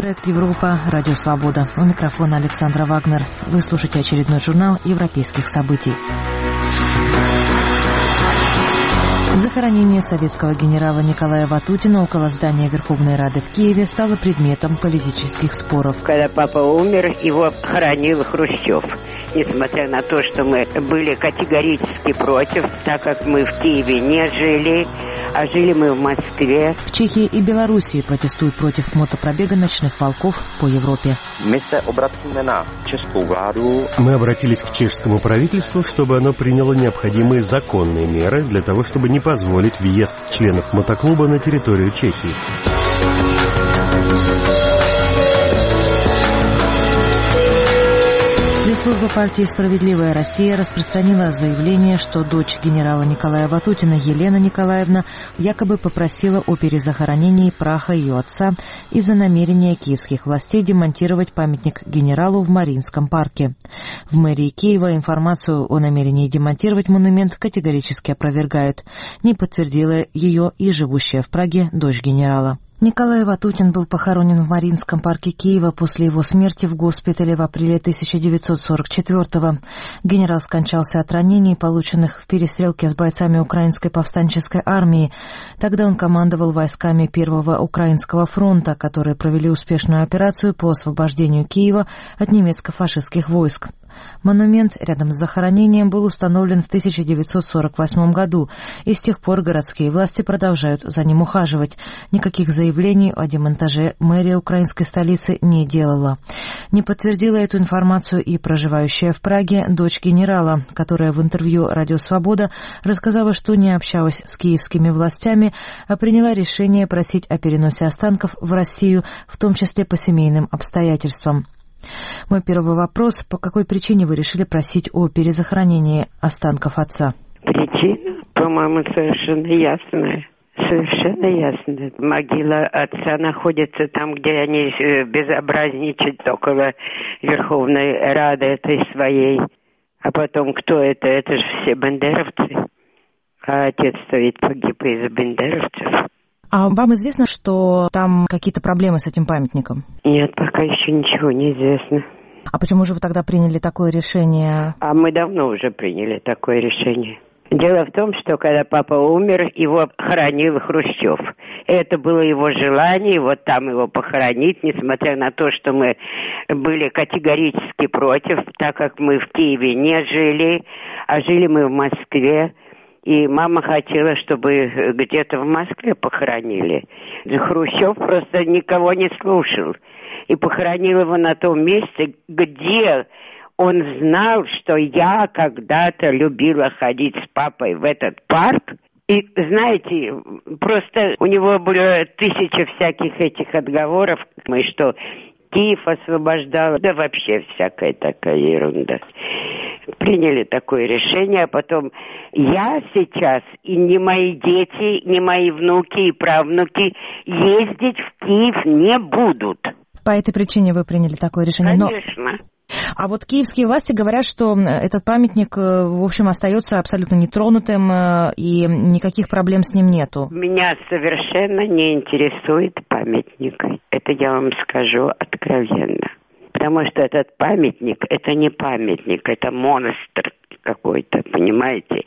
Проект «Европа», Радио Свобода. У микрофона Александра Вагнер. Вы слушаете очередной журнал европейских событий. Захоронение советского генерала Николая Ватутина около здания Верховной Рады в Киеве стало предметом политических споров. Когда папа умер, его хоронил Хрущев. Несмотря на то, что мы были категорически против, так как мы в Киеве не жили, а жили мы в Москве. В Чехии и Белоруссии протестуют против мотопробега ночных волков по Европе. Мы обратились к чешскому правительству, чтобы оно приняло необходимые законные меры для того, чтобы не позволить въезд членов мотоклуба на территорию Чехии. Пресс-служба партии «Справедливая Россия» распространила заявление, что дочь генерала Николая Ватутина Елена Николаевна якобы попросила о перезахоронении праха ее отца из-за намерения киевских властей демонтировать памятник генералу в Мариинском парке. В мэрии Киева информацию о намерении демонтировать монумент категорически опровергают. Не подтвердила ее и живущая в Праге дочь генерала. Николай Ватутин был похоронен в Мариинском парке Киева после его смерти в госпитале в апреле 1944-го. Генерал скончался от ранений, полученных в перестрелке с бойцами Украинской повстанческой армии. Тогда он командовал войсками Первого Украинского фронта, которые провели успешную операцию по освобождению Киева от немецко-фашистских войск. Монумент рядом с захоронением был установлен в 1948 году, и с тех пор городские власти продолжают за ним ухаживать. Никаких заявлений о демонтаже мэрия украинской столицы не делала. Не подтвердила эту информацию и проживающая в Праге дочь генерала, которая в интервью «Радио Свобода» рассказала, что не общалась с киевскими властями, а приняла решение просить о переносе останков в Россию, в том числе по семейным обстоятельствам. Мой первый вопрос: по какой причине вы решили просить о перезахоронении останков отца? Причина, по-моему, совершенно ясная. Совершенно ясно. Могила отца находится там, где они безобразничают, около Верховной Рады этой своей. А потом, кто это? Это же все бандеровцы. А отец-то ведь погиб из-за бандеровцев. А вам известно, что там какие-то проблемы с этим памятником? Нет, пока еще ничего не известно. А почему же вы тогда приняли такое решение? А мы давно уже приняли такое решение. Дело в том, что когда папа умер, его хоронил Хрущев. Это было его желание, вот там его похоронить, несмотря на то, что мы были категорически против, так как мы в Киеве не жили, а жили мы в Москве. И мама хотела, чтобы где-то в Москве похоронили. Хрущев просто никого не слушал. И похоронил его на том месте, где он знал, что я когда-то любила ходить с папой в этот парк. И, знаете, просто у него было 1000 всяких этих отговоров, что Киев освобождал, да вообще всякая такая ерунда. Приняли такое решение, а потом я сейчас, и ни мои дети, ни мои внуки и правнуки ездить в Киев не будут. По этой причине вы приняли такое решение? Конечно. А вот киевские власти говорят, что этот памятник, в общем, остается абсолютно нетронутым, и никаких проблем с ним нету. Меня совершенно не интересует памятник. Это я вам скажу откровенно. Потому что этот памятник, это не памятник, это монстр какой-то, понимаете?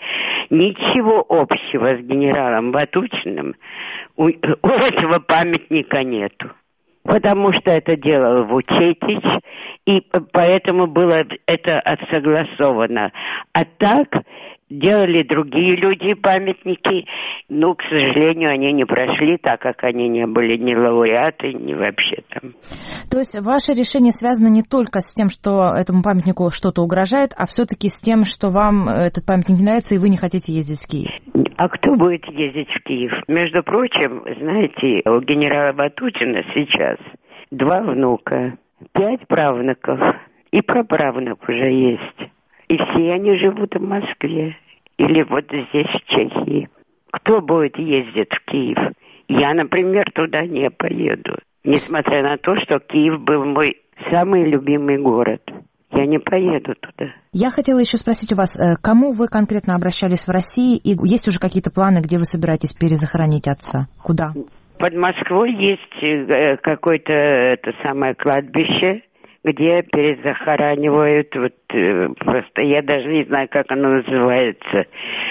Ничего общего с генералом Ватутиным у этого памятника нету. Потому что это делал Вучетич, и поэтому было это отсогласовано. А так делали другие люди памятники, но, к сожалению, они не прошли, так как они не были ни лауреаты, ни вообще там. То есть ваше решение связано не только с тем, что этому памятнику что-то угрожает, а все-таки с тем, что вам этот памятник не нравится, и вы не хотите ездить в Киев? А кто будет ездить в Киев? Между прочим, знаете, у генерала Ватутина сейчас 2 внука, 5 правнуков и праправнук уже есть. И все они живут в Москве или вот здесь, в Чехии. Кто будет ездить в Киев? Я, например, туда не поеду. Несмотря на то, что Киев был мой самый любимый город. Я не поеду туда. Я хотела еще спросить у вас, кому вы конкретно обращались в России? И есть уже какие-то планы, где вы собираетесь перезахоронить отца? Куда? Под Москвой есть какое-то это самое кладбище, где перезахоранивают, просто я даже не знаю, как оно называется.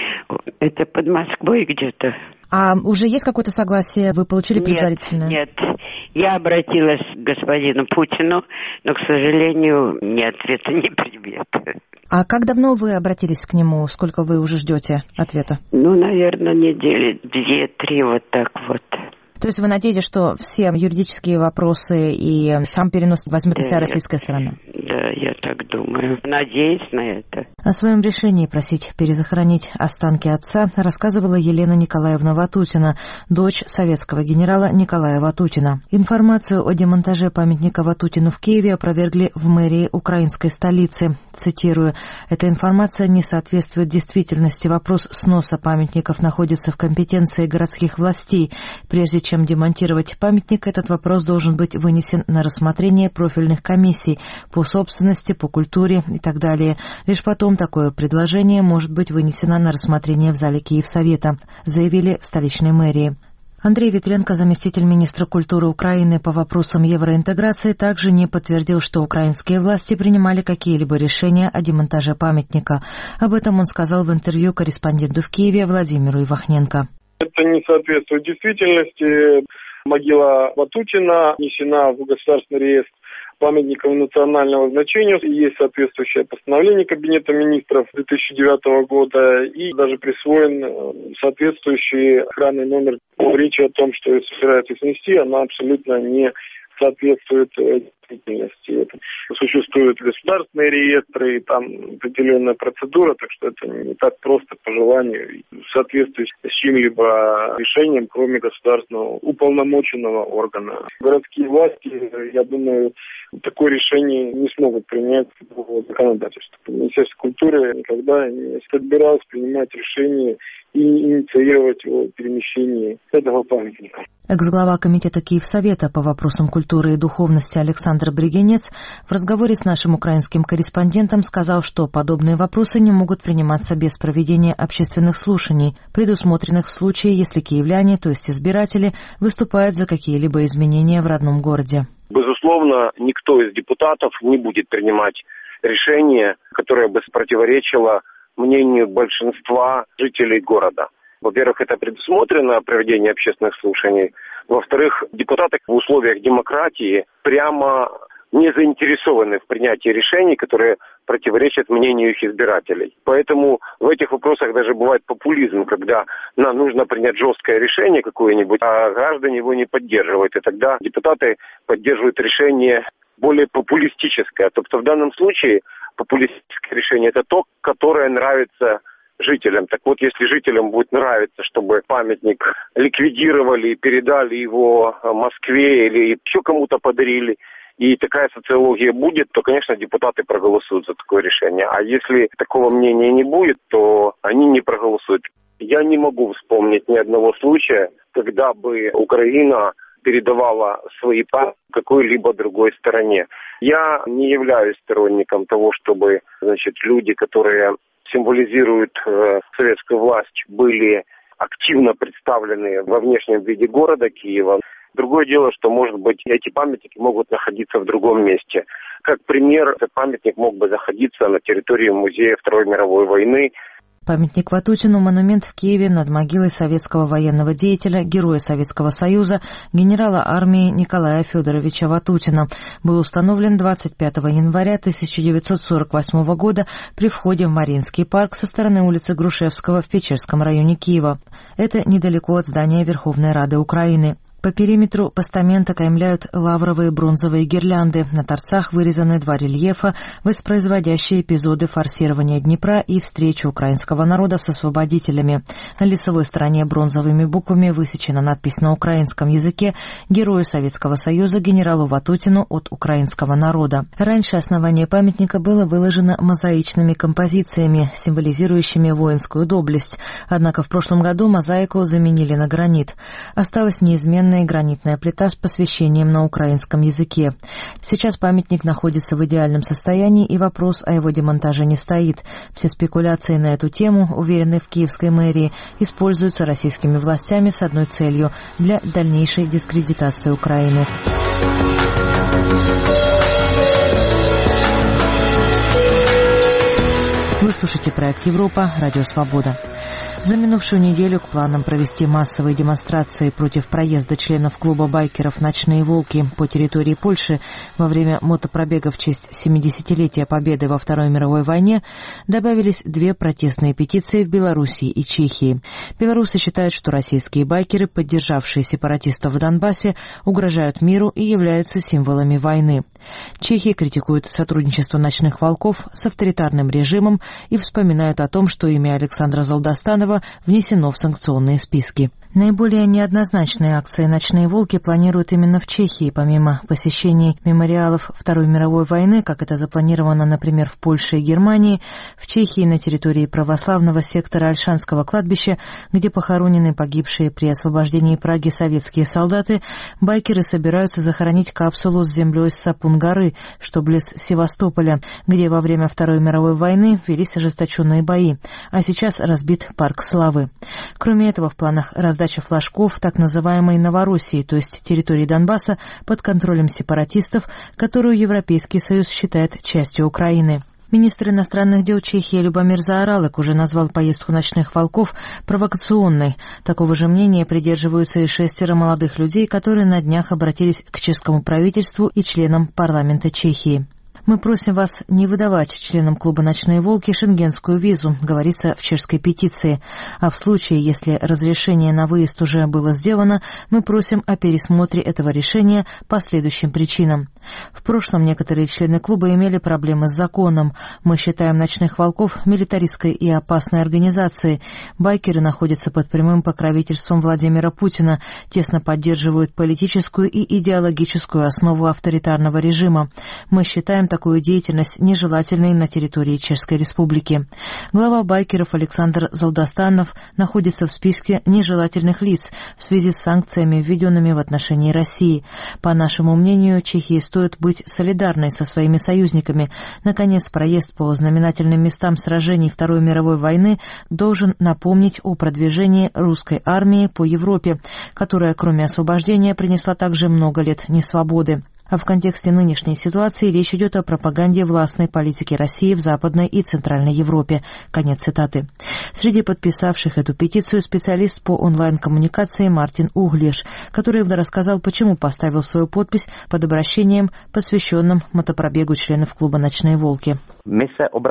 Это под Москвой где-то. А уже есть какое-то согласие? Вы получили предварительное? Нет. Я обратилась к господину Путину, но, к сожалению, ни ответа, ни привета. А как давно вы обратились к нему? Сколько вы уже ждете ответа? Наверное, недели 2-3, вот так вот. То есть вы надеетесь, что все юридические вопросы и сам перенос возьмет на себя российская сторона? Да, я так думаю. Надеюсь на это. О своем решении просить перезахоронить останки отца рассказывала Елена Николаевна Ватутина, дочь советского генерала Николая Ватутина. Информацию о демонтаже памятника Ватутину в Киеве опровергли в мэрии украинской столицы. Цитирую: «Эта информация не соответствует действительности. Вопрос сноса памятников находится в компетенции городских властей. Прежде чем демонтировать памятник, этот вопрос должен быть вынесен на рассмотрение профильных комиссий по собственности, по культуре и так далее. Лишь потом такое предложение может быть вынесено на рассмотрение в зале Киевсовета», заявили в столичной мэрии. Андрей Ветренко, заместитель министра культуры Украины по вопросам евроинтеграции, также не подтвердил, что украинские власти принимали какие-либо решения о демонтаже памятника. Об этом он сказал в интервью корреспонденту в Киеве Владимиру Ивахненко. Это не соответствует действительности. Могила Ватутина внесена в государственный реестр памятников национального значения. Есть соответствующее постановление Кабинета министров 2009 года и даже присвоен соответствующий охранный номер. Речь о том, что собираются снести, она абсолютно не соответствует действительности. Существуют государственные реестры, и там определенная процедура, так что это не так просто по желанию, в соответствии с чьим-либо решением, кроме государственного уполномоченного органа. Городские власти, я думаю, такое решение не смогут принять по законодательству. Министерство культуры никогда не собиралось принимать решение и инициировать его перемещение этого памятника. Экс-глава комитета Киевсовета по вопросам культуры и духовности Александр Бригенец в разговоре с нашим украинским корреспондентом сказал, что подобные вопросы не могут приниматься без проведения общественных слушаний, предусмотренных в случае, если киевляне, то есть избиратели, выступают за какие-либо изменения в родном городе. Безусловно, никто из депутатов не будет принимать решение, которое бы противоречило мнению большинства жителей города. Во-первых, это предусмотрено проведение общественных слушаний. Во-вторых, депутаты в условиях демократии прямо не заинтересованы в принятии решений, которые противоречат мнению их избирателей. Поэтому в этих вопросах даже бывает популизм, когда нам нужно принять жесткое решение какое-нибудь, а граждане его не поддерживают. И тогда депутаты поддерживают решение более популистическое. Тобто в данном случае популистическое решение – это то, которое нравится жителям. Так вот, если жителям будет нравиться, чтобы памятник ликвидировали, передали его Москве или еще кому-то подарили, и такая социология будет, то, конечно, депутаты проголосуют за такое решение. А если такого мнения не будет, то они не проголосуют. Я не могу вспомнить ни одного случая, когда бы Украина передавала свои памятники какой-либо другой стороне. Я не являюсь сторонником того, чтобы, люди, которые символизируют советскую власть, были активно представлены во внешнем виде города Киева. Другое дело, что, может быть, эти памятники могут находиться в другом месте. Как пример, этот памятник мог бы находиться на территории музея Второй мировой войны. Памятник Ватутину – монумент в Киеве над могилой советского военного деятеля, героя Советского Союза, генерала армии Николая Федоровича Ватутина. Был установлен 25 января 1948 года при входе в Мариинский парк со стороны улицы Грушевского в Печерском районе Киева. Это недалеко от здания Верховной Рады Украины. По периметру постамента каймляют лавровые бронзовые гирлянды. На торцах вырезаны два рельефа, воспроизводящие эпизоды форсирования Днепра и встречи украинского народа с освободителями. На лицевой стороне бронзовыми буквами высечена надпись на украинском языке «Герою Советского Союза генералу Ватутину от украинского народа». Раньше основание памятника было выложено мозаичными композициями, символизирующими воинскую доблесть. Однако в прошлом году мозаику заменили на гранит. Осталось неизменное каменная и гранитная плита с посвящением на украинском языке. Сейчас памятник находится в идеальном состоянии, и вопрос о его демонтаже не стоит. Все спекуляции на эту тему, уверены в киевской мэрии, используются российскими властями с одной целью – для дальнейшей дискредитации Украины. Вы слушаете проект «Европа», Радио Свобода. За минувшую неделю к планам провести массовые демонстрации против проезда членов клуба байкеров «Ночные волки» по территории Польши во время мотопробега в честь 70-летия Победы во Второй мировой войне добавились 2 протестные петиции в Белоруссии и Чехии. Белорусы считают, что российские байкеры, поддержавшие сепаратистов в Донбассе, угрожают миру и являются символами войны. Чехия критикует сотрудничество «Ночных волков» с авторитарным режимом и вспоминают о том, что имя Александра Золдостанова внесено в санкционные списки. Наиболее неоднозначные акции «Ночные волки» планируют именно в Чехии, помимо посещений мемориалов Второй мировой войны, как это запланировано, например, в Польше и Германии. В Чехии на территории православного сектора Ольшанского кладбища, где похоронены погибшие при освобождении Праги советские солдаты, байкеры собираются захоронить капсулу с землей с Сапун-горы, что близ Севастополя, где во время Второй мировой войны велись ожесточенные бои, а сейчас разбит парк славы. Кроме этого, в планах раздача флажков так называемой Новороссии, то есть территории Донбасса, под контролем сепаратистов, которую Европейский Союз считает частью Украины. Министр иностранных дел Чехии Любомир Заоралек уже назвал поездку «Ночных волков» провокационной. Такого же мнения придерживаются и 6 молодых людей, которые на днях обратились к чешскому правительству и членам парламента Чехии. «Мы просим вас не выдавать членам клуба «Ночные волки» шенгенскую визу», говорится в чешской петиции. А в случае, если разрешение на выезд уже было сделано, мы просим о пересмотре этого решения по следующим причинам. В прошлом некоторые члены клуба имели проблемы с законом. Мы считаем «Ночных волков» милитаристской и опасной организацией. Байкеры находятся под прямым покровительством Владимира Путина, тесно поддерживают политическую и идеологическую основу авторитарного режима. Мы считаем такую деятельность нежелательной на территории Чешской Республики. Глава байкеров Александр Золдостанов находится в списке нежелательных лиц в связи с санкциями, введенными в отношении России. По нашему мнению, Чехии стоит быть солидарной со своими союзниками. Наконец, проезд по знаменательным местам сражений Второй мировой войны должен напомнить о продвижении русской армии по Европе, которая, кроме освобождения, принесла также много лет несвободы. А в контексте нынешней ситуации речь идет о пропаганде властной политики России в Западной и Центральной Европе. Конец цитаты. Среди подписавших эту петицию специалист по онлайн-коммуникации Мартин Углеш, который рассказал, почему поставил свою подпись под обращением, посвященным мотопробегу членов клуба «Ночные волки». Мы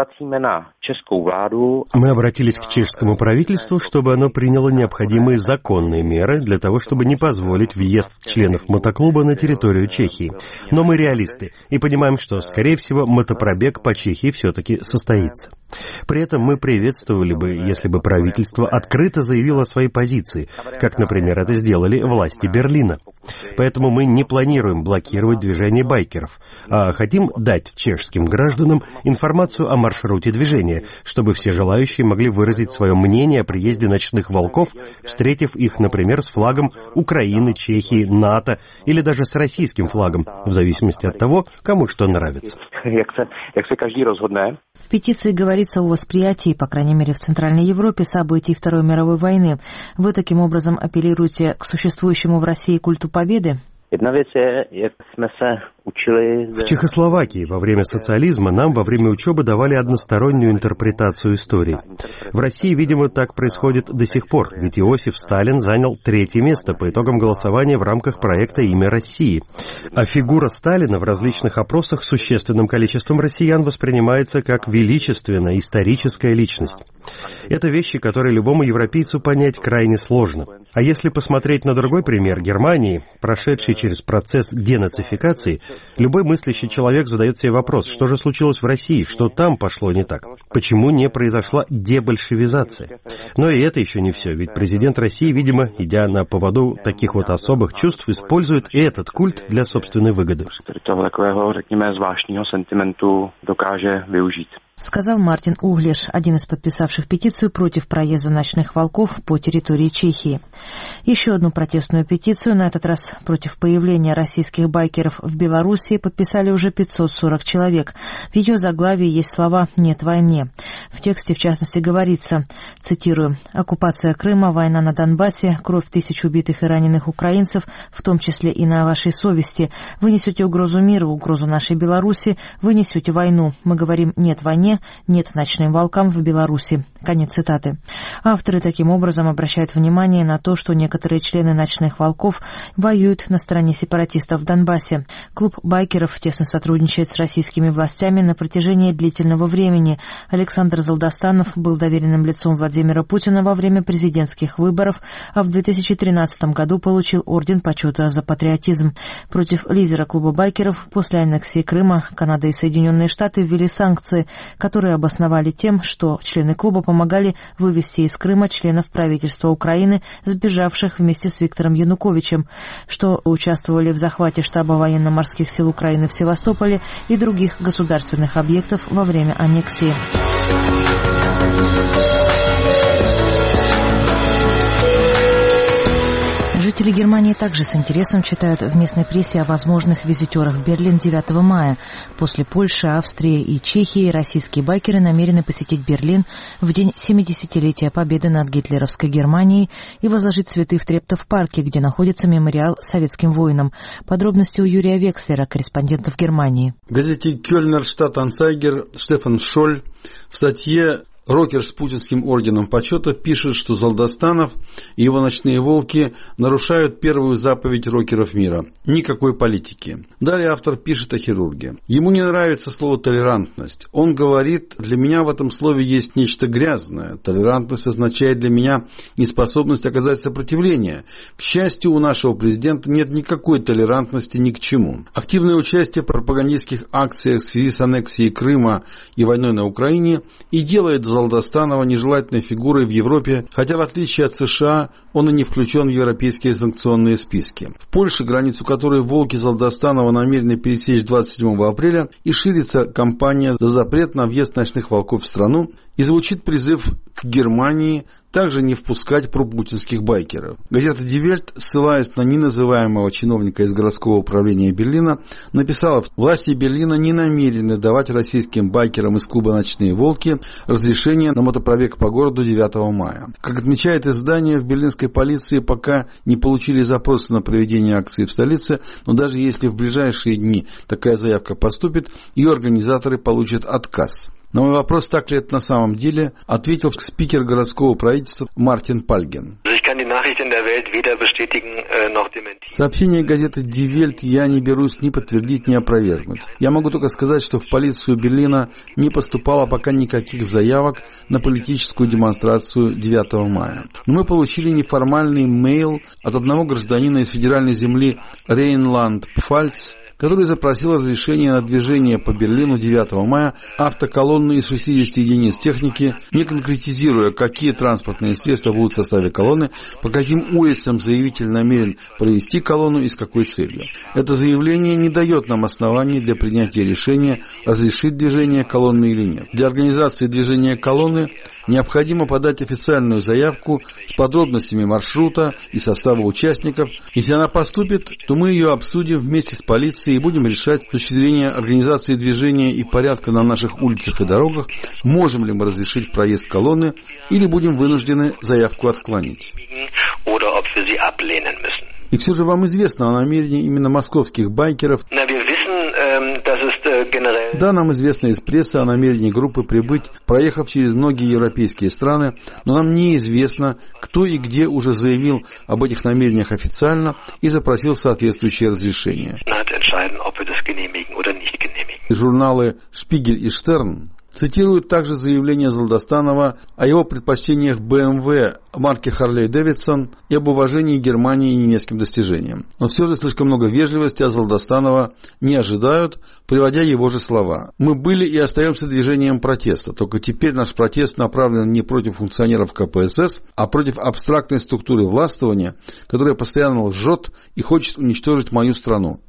обратились к чешскому правительству, чтобы оно приняло необходимые законные меры для того, чтобы не позволить въезд членов мотоклуба на территорию Чехии. Но мы реалисты и понимаем, что, скорее всего, мотопробег по Чехии все-таки состоится. При этом мы приветствовали бы, если бы правительство открыто заявило свои позиции, как, например, это сделали власти Берлина. Поэтому мы не планируем блокировать движение байкеров, а хотим дать чешским гражданам информацию о маршруте движения, чтобы все желающие могли выразить свое мнение о приезде «Ночных волков», встретив их, например, с флагом Украины, Чехии, НАТО или даже с российским флагом, в зависимости от того, кому что нравится. В петиции говорится о восприятии, по крайней мере в Центральной Европе, событий Второй мировой войны. Вы таким образом апеллируете к существующему в России культу победы? В Чехословакии во время социализма нам во время учебы давали одностороннюю интерпретацию истории. В России, видимо, так происходит до сих пор, ведь Иосиф Сталин занял 3-е место по итогам голосования в рамках проекта «Имя России». А фигура Сталина в различных опросах существенным количеством россиян воспринимается как величественная историческая личность. Это вещи, которые любому европейцу понять крайне сложно. А если посмотреть на другой пример Германии, прошедший через процесс денацификации, любой мыслящий человек задает себе вопрос, что же случилось в России, что там пошло не так, почему не произошла дебольшевизация. Но и это еще не все, ведь президент России, видимо, идя на поводу таких вот особых чувств, использует этот культ для собственной выгоды. сказал Мартин Углеш, один из подписавших петицию против проезда ночных волков по территории Чехии. Еще одну протестную петицию, на этот раз против появления российских байкеров в Белоруссии, подписали уже 540 человек. В ее заглавии есть слова «Нет войне». В тексте, в частности, говорится, цитирую, «Оккупация Крыма, война на Донбассе, кровь тысяч убитых и раненых украинцев, в том числе и на вашей совести. Вы несете угрозу миру, угрозу нашей Беларуси, вы несете войну. Мы говорим «нет войне», нет ночным волкам в Беларуси». Конец цитаты. Авторы таким образом обращают внимание на то, что некоторые члены ночных волков воюют на стороне сепаратистов в Донбассе. Клуб байкеров тесно сотрудничает с российскими властями на протяжении длительного времени. Александр Золдостанов был доверенным лицом Владимира Путина во время президентских выборов, а в 2013 году получил орден почета за патриотизм. Против лидера клуба байкеров после аннексии Крыма Канада и Соединенные Штаты ввели санкции, которые обосновали тем, что члены клуба помогали вывести из Крыма членов правительства Украины, сбежавших вместе с Виктором Януковичем, что участвовали в захвате штаба военно-морских сил Украины в Севастополе и других государственных объектов во время аннексии. Жители Германии также с интересом читают в местной прессе о возможных визитерах в Берлин 9 мая. После Польши, Австрии и Чехии российские байкеры намерены посетить Берлин в день 70-летия победы над гитлеровской Германией и возложить цветы в Трептов-парке, где находится мемориал советским воинам. Подробности у Юрия Векслера, корреспондента в Германии. В газете «Кёльнер Штадт-Анцайгер» Штефан Шоль в статье «Рокер с путинским орденом почета» пишет, что Золдостанов и его ночные волки нарушают первую заповедь рокеров мира – никакой политики. Далее автор пишет о хирурге. Ему не нравится слово «толерантность». Он говорит, для меня в этом слове есть нечто грязное. Толерантность означает для меня неспособность оказать сопротивление. К счастью, у нашего президента нет никакой толерантности ни к чему. Активное участие в пропагандистских акциях в связи с аннексией Крыма и войной на Украине и делает Золдостанова нежелательной фигурой в Европе, хотя в отличие от США он и не включен в европейские санкционные списки. В Польше, границу которой волки Золдостанова намерены пересечь 27 апреля, и ширится кампания за запрет на въезд ночных волков в страну, и звучит призыв к Германии также не впускать пропутинских байкеров. Газета Die Welt, ссылаясь на неназываемого чиновника из городского управления Берлина, написала, что власти Берлина не намерены давать российским байкерам из клуба «Ночные волки» разрешение на мотопробег по городу 9 мая. Как отмечает издание, в берлинской полиции пока не получили запросы на проведение акции в столице, но даже если в ближайшие дни такая заявка поступит, ее организаторы получат отказ. На мой вопрос, так ли это на самом деле, ответил спикер городского правительства Мартин Пальген. Сообщение газеты Die Welt я не берусь ни подтвердить, ни опровергнуть. Я могу только сказать, что в полицию Берлина не поступало пока никаких заявок на политическую демонстрацию 9 мая. Но мы получили неформальный мейл от одного гражданина из федеральной земли Рейнланд-Пфальц, который запросил разрешение на движение по Берлину 9 мая автоколонны из 60 единиц техники, не конкретизируя, какие транспортные средства будут в составе колонны, по каким улицам заявитель намерен провести колонну и с какой целью. Это заявление не дает нам оснований для принятия решения, разрешить движение колонны или нет. Для организации движения колонны необходимо подать официальную заявку с подробностями маршрута и состава участников. Если она поступит, то мы ее обсудим вместе с полицией и будем решать с точки зрения организации движения и порядка на наших улицах и дорогах, можем ли мы разрешить проезд колонны или будем вынуждены заявку отклонить. И все же вам известно о намерении именно московских байкеров. Да, нам известно из прессы о намерении группы прибыть, проехав через многие европейские страны, но нам неизвестно, кто и где уже заявил об этих намерениях официально и запросил соответствующее разрешение. Журналы «Шпигель» и «Штерн» цитируют также заявление Золдостанова о его предпочтениях BMW марки Harley-Davidson и об уважении Германии и немецким достижениям. Но все же слишком много вежливости от Золдостанова не ожидают, приводя его же слова. «Мы были и остаемся движением протеста, только теперь наш протест направлен не против функционеров КПСС, а против абстрактной структуры властвования, которая постоянно лжет и хочет уничтожить мою страну.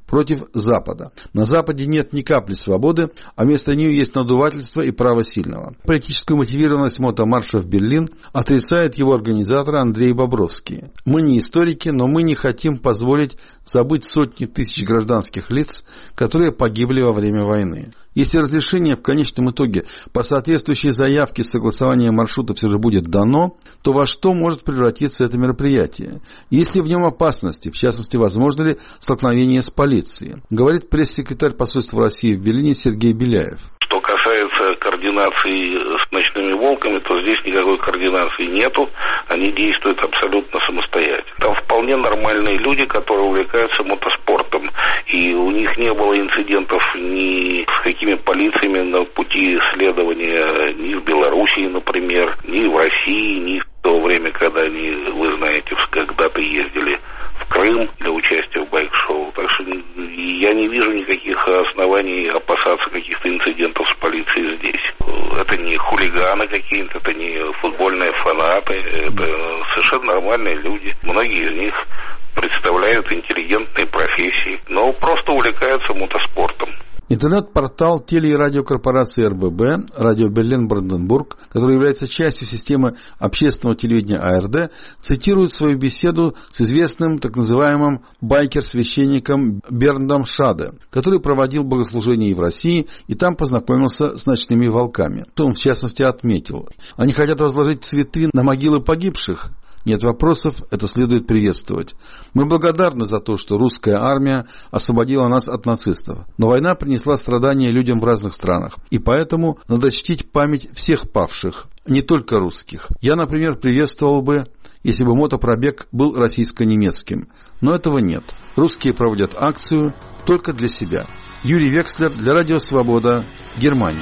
против Запада. На Западе нет ни капли свободы, а вместо нее есть надувательство и право сильного. Политическую мотивированность мотомарша в Берлин отрицает его организатор Андрей Бобровский. Мы не историки, но мы не хотим позволить забыть сотни тысяч гражданских лиц, которые погибли во время войны. Если разрешение в конечном итоге по соответствующей заявке согласования маршрута все же будет дано, то во что может превратиться это мероприятие? Есть ли в нем опасности, в частности, возможно ли столкновение с полицией? Говорит пресс-секретарь посольства России в Берлине Сергей Беляев. Что касается координации с ночными волками, то здесь никакой координации нету, они действуют абсолютно самостоятельно. Там вполне нормальные люди, которые увлекаются мотоспортом, и у них не было инцидентов ни с какими полициями на пути следования, ни в Белоруссии, например, ни в России, ни в то время, когда они, вы знаете, когда-то ездили в Крым для участия в байк-шоу. Так что я не вижу никаких оснований опасаться каких-то инцидентов с полицией здесь. Это не хулиганы какие-то, это не футбольные фанаты, это совершенно нормальные люди. Многие из них представляют интеллигентные профессии, но просто увлекаются мотоспортом. Интернет-портал теле- и радиокорпорации РББ, Радио Берлин-Бранденбург, который является частью системы общественного телевидения АРД, цитирует свою беседу с известным так называемым байкер-священником Берндом Шаде, который проводил богослужение и в России, и там познакомился с ночными волками. Он, в частности, отметил: они хотят возложить цветы на могилы погибших. Нет вопросов, это следует приветствовать. Мы благодарны за то, что русская армия освободила нас от нацистов. Но война принесла страдания людям в разных странах. И поэтому надо чтить память всех павших, не только русских. Я, например, приветствовал бы, если бы мотопробег был российско-немецким. Но этого нет. Русские проводят акцию только для себя. Юрий Векслер для Радио Свобода, Германия.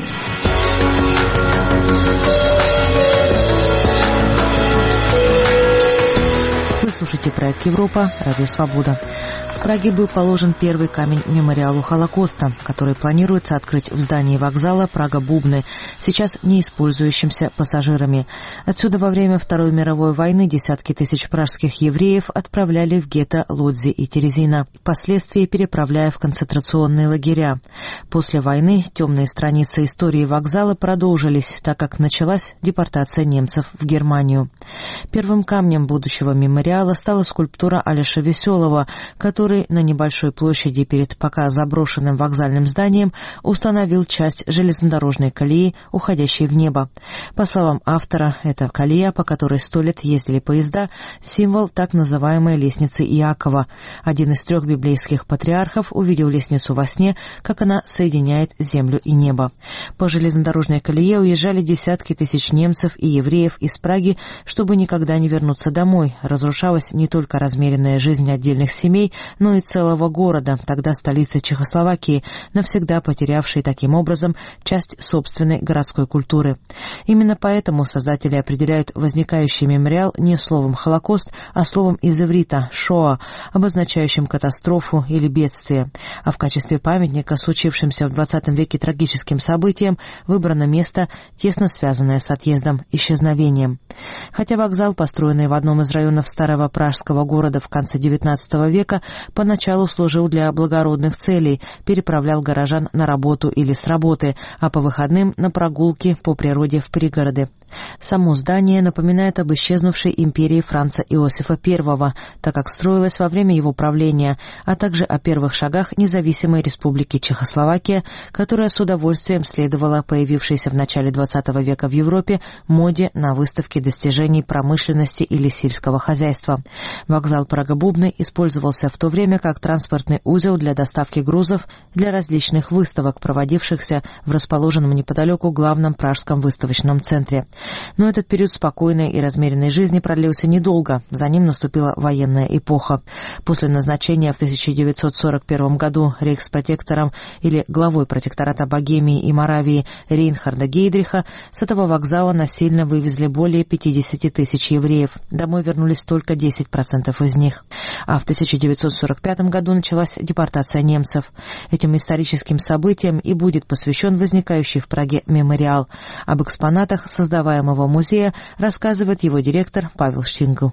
Слушайте проект «Европа», Радио Свобода. В Праге был положен первый камень мемориалу Холокоста, который планируется открыть в здании вокзала Прага-Бубны, сейчас не использующимся пассажирами. Отсюда во время Второй мировой войны десятки тысяч пражских евреев отправляли в гетто Лодзи и Терезина, впоследствии переправляя в концентрационные лагеря. После войны темные страницы истории вокзала продолжились, так как началась депортация немцев в Германию. Первым камнем будущего мемориала стала скульптура Алеша Веселого, который на небольшой площади перед пока заброшенным вокзальным зданием установил часть железнодорожной колеи, уходящей в небо. По словам автора, это колея, по которой 100 лет ездили поезда, символ так называемой лестницы Иакова. Один из 3 библейских патриархов увидел лестницу во сне, как она соединяет землю и небо. По железнодорожной колее уезжали десятки тысяч немцев и евреев из Праги, чтобы никогда не вернуться домой. Разрушалась не только размеренная жизнь отдельных семей, но и целого города, тогда столицы Чехословакии, навсегда потерявшей таким образом часть собственной городской культуры. Именно поэтому создатели определяют возникающий мемориал не словом «Холокост», а словом из иврита «Шоа», обозначающим катастрофу или бедствие. А в качестве памятника случившимся в 20 веке трагическим событиям выбрано место, тесно связанное с отъездом, исчезновением. Хотя вокзал, построенный в одном из районов старого пражского города в конце XIX века, поначалу служил для благородных целей, переправлял горожан на работу или с работы, а по выходным на прогулки по природе в пригороды. Само здание напоминает об исчезнувшей империи Франца Иосифа I, так как строилось во время его правления, а также о первых шагах независимой республики Чехословакия, которая с удовольствием следовала появившейся в начале XX века в Европе моде на выставке достижений промышленности или сельского хозяйства. Вокзал Прага-Бубны использовался в то время как транспортный узел для доставки грузов для различных выставок, проводившихся в расположенном неподалеку главном пражском выставочном центре. Но этот период спокойной и размеренной жизни продлился недолго, за ним наступила военная эпоха. После назначения в 1941 году рейхспротектором или главой протектората Богемии и Моравии Рейнхарда Гейдриха с этого вокзала насильно вывезли более 50 тысяч евреев. Домой вернулись только 10% из них. А в 1945 1945 году началась депортация немцев. Этим историческим событиям и будет посвящен возникающий в Праге мемориал. Об экспонатах создаваемого музея рассказывает его директор Павел Штингл.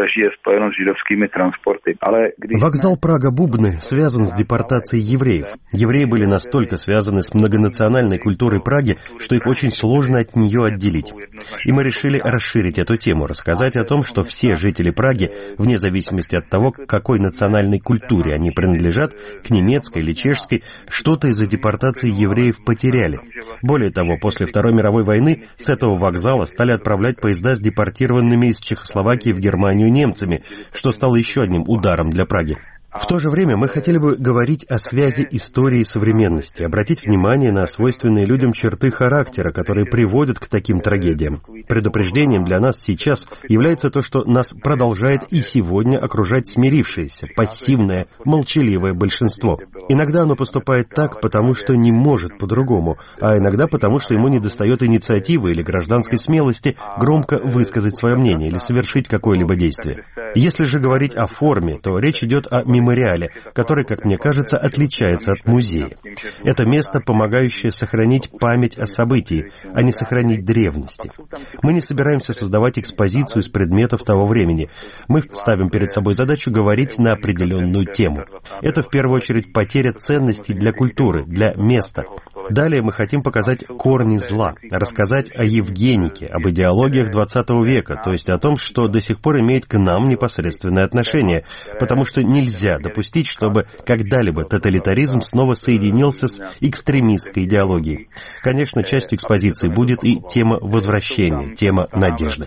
Вокзал Прага-Бубны связан с депортацией евреев. Евреи были настолько связаны с многонациональной культурой Праги, что их очень сложно от нее отделить. И мы решили расширить эту тему, рассказать о том, что все жители Праги, вне зависимости от того, к какой национальной культуре они принадлежат, к немецкой или чешской, что-то из-за депортации евреев потеряли. Более того, после Второй мировой войны с этого вокзала стали отправлять поезда с депортированными из Чехословакии в Германию немцами, что стало еще одним ударом для Праги. В то же время мы хотели бы говорить о связи истории и современности, обратить внимание на свойственные людям черты характера, которые приводят к таким трагедиям. Предупреждением для нас сейчас является то, что нас продолжает и сегодня окружать смирившееся, пассивное, молчаливое большинство. Иногда оно поступает так, потому что не может по-другому, а иногда потому, что ему недостает инициативы или гражданской смелости громко высказать свое мнение или совершить какое-либо действие. Если же говорить о форме, то речь идет о мемориале, который, как мне кажется, отличается от музея. Это место, помогающее сохранить память о событии, а не сохранить древности. Мы не собираемся создавать экспозицию из предметов того времени. Мы ставим перед собой задачу говорить на определенную тему. Это в первую очередь потеря ценностей для культуры, для места. Далее мы хотим показать корни зла, рассказать о Евгенике, об идеологиях XX века, то есть о том, что до сих пор имеет к нам непосредственное отношение, потому что нельзя допустить, чтобы когда-либо тоталитаризм снова соединился с экстремистской идеологией. Конечно, частью экспозиции будет и тема возвращения, тема надежды.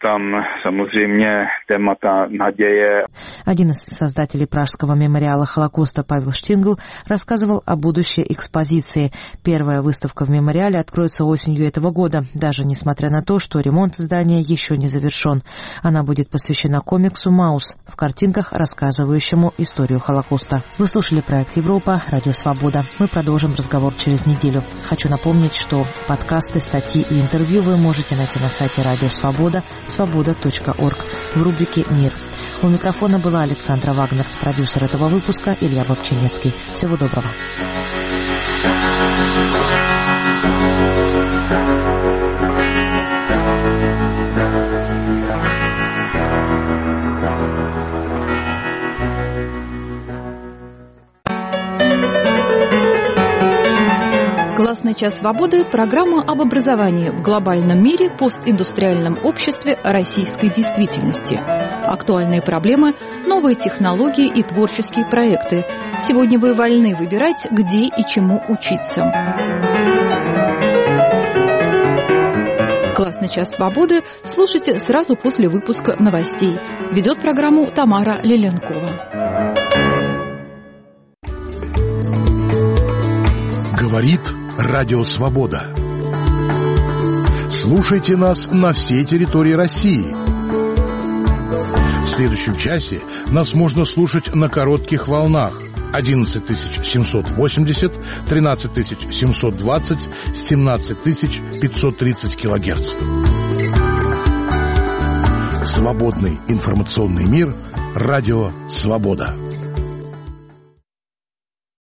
Один из создателей Пражского мемориала Холокоста Павел Штингл рассказывал о будущей экспозиции. Первая выставка в мемориале откроется осенью этого года, даже несмотря на то, что ремонт здания еще не завершен. Она будет посвящена комиксу «Маус», в картинках, рассказывающему историю Холокоста. Вы слушали проект «Европа», Радио Свобода. Мы продолжим разговор через неделю. Хочу напомнить, что подкасты, статьи и интервью вы можете найти на сайте Радио Свобода, свобода.орг, в рубрике «Мир». У микрофона была Александра Вагнер, продюсер этого выпуска Илья Бобчинецкий. Всего доброго. «Классный час свободы» – программа об образовании в глобальном мире, постиндустриальном обществе, российской действительности. Актуальные проблемы, новые технологии и творческие проекты. Сегодня вы вольны выбирать, где и чему учиться. «Классный час свободы» слушайте сразу после выпуска новостей. Ведет программу Тамара Лиленкова. Говорит Радио Свобода. Слушайте нас на всей территории России. В следующем часе нас можно слушать на коротких волнах 11780, 13720, 17530 килогерц. Свободный информационный мир. Радио Свобода.